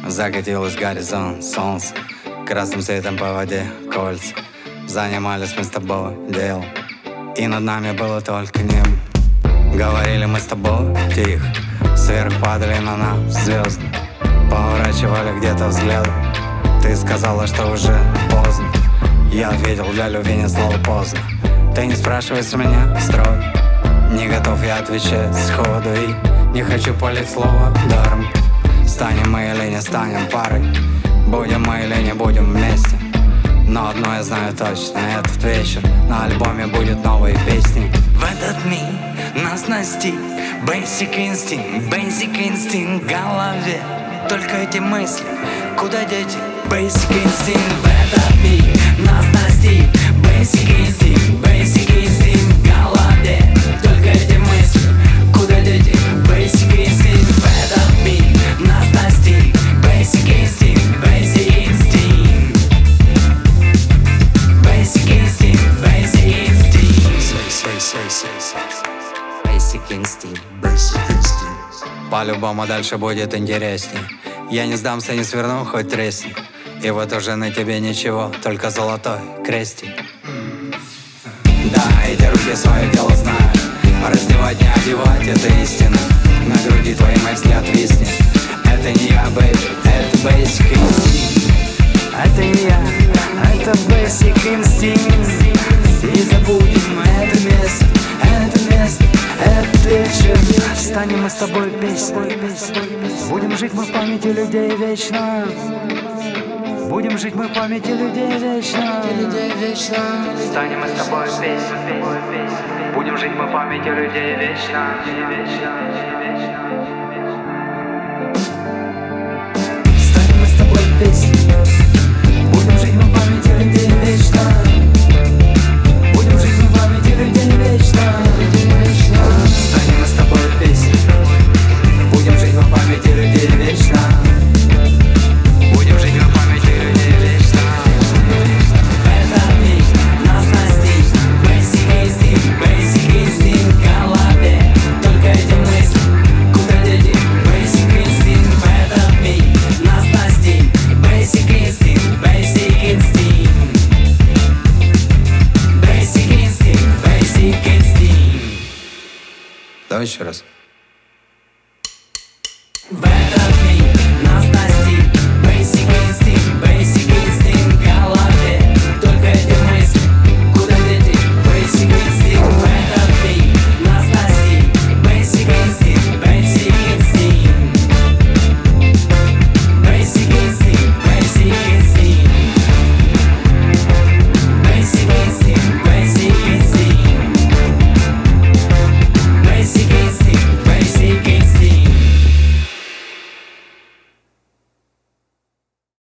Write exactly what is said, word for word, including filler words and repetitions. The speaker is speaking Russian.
Закатилось горизонт, солнце, красным цветом по воде кольца. Занимались мы с тобой делом, и над нами было только небо. Говорили мы с тобой тихо, сверху падали на нас звезды. Поворачивали где-то взгляды, ты сказала, что уже поздно. Я ответил, для любви нет слова поздно. Ты не спрашивай с меня строго, не готов я отвечать сходу, и не хочу палить слово даром. Станем мы или не станем парой, будем мы или не будем вместе. Но одно я знаю точно, этот вечер на альбоме будет новые песни. В этот миг нас настиг Basic Instinct, Basic Instinct в голове. Только эти мысли, куда дети? Basic Instinct в этот миг нас настиг Basic Instinct, Basic Instinct в голове. Только эти мысли, куда дети? Basic Instinct в этот миг нас настиг Basic Instinct, Basic Instinct, Basic Instinct, Basic Instinct, Basic Instinct, Basic Instinct. По-любому дальше будет интересней. Я не сдамся, не сверну, хоть тресни. И вот уже на тебе ничего, только золотой крестик. Да, эти руки свое дело знают. Раздевать, не одевать, это истина. На груди твоей мой взгляд виснет. Это не я, бэйби, это Basic Instinct. Это не я, это Basic Instinct. Не забудем это место, это место, этот вечер. Станем мы с тобой песней. Будем жить мы в памяти людей вечно. Будем жить мы в памяти людей вечно. Станем мы с тобой песней. Будем жить мы в памяти людей вечно. Станем мы с тобой песней. Будем жить мы в памяти людей вечно. Будем жить мы в памяти людей вечно. Станем мы с тобой песней. Будем жить мы в памяти людей вечно. Будем жить в памяти людей вечно. В этот миг нас настиг Basic Instinct, Basic Instinct в голове. Только эти мысли, куда дети? Basic Instinct в этот миг нас настиг Basic Instinct, Basic Instinct, Basic Instinct, Basic Instinct. Давай еще раз.